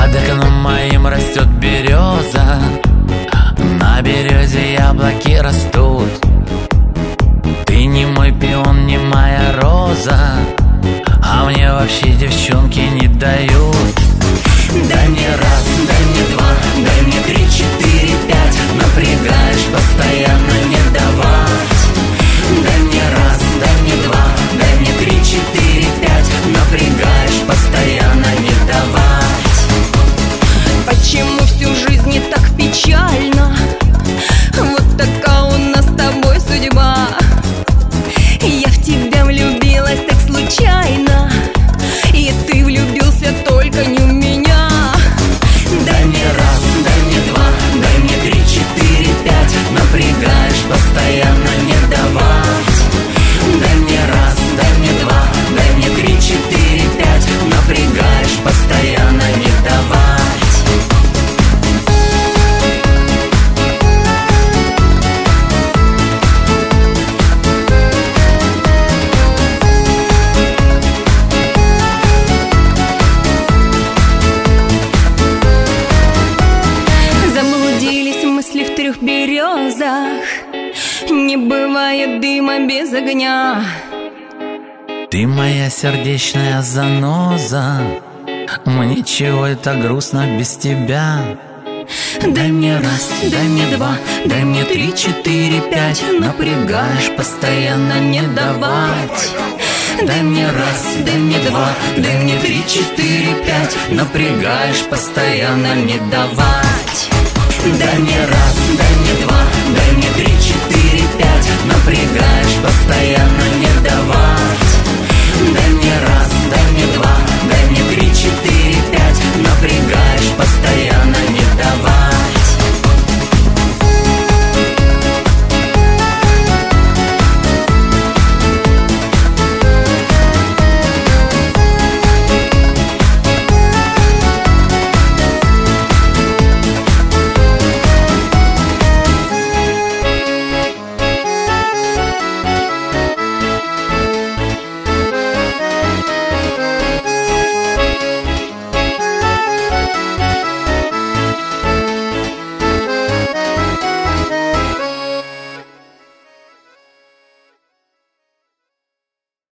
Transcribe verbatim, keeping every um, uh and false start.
Под окном моим растет береза, на березе яблоки растут. Ты не мой пион, не моя роза, а мне вообще девчонки не дают. Дай мне раз, дай мне два, дай мне три, четыре, пять. Напрягаешь постоянно, не давать. Дай мне раз, дай мне два, дай мне три, четыре, пять. Напрягаешь постоянно, не давать. Почему всю жизнь не так печально? Вот такая у нас с тобой судьба. Я в тебя влюбилась так случайно, и ты влюбился только не в меня. Дай мне раз, дай мне два, дай мне три, четыре, пять. Напрягаешь постоянно, не давать. Дай мне раз, дай мне два, дай мне три, четыре, пять. Напрягаешь постоянно, не давать. Заблудились мысли в трех березах, не бывает дыма без огня. Ты моя сердечная заноза, мне чего это грустно без тебя. Дай мне раз, дай мне два, дай мне три, четыре, пять. Напрягаешь постоянно, не давать. Дай мне раз, дай мне два, дай мне три, четыре, пять. Напрягаешь постоянно, не давать. Дай мне раз, дай мне два, дай мне три, четыре, пять. Напрягаешь постоянно, не давать. Дай мне раз.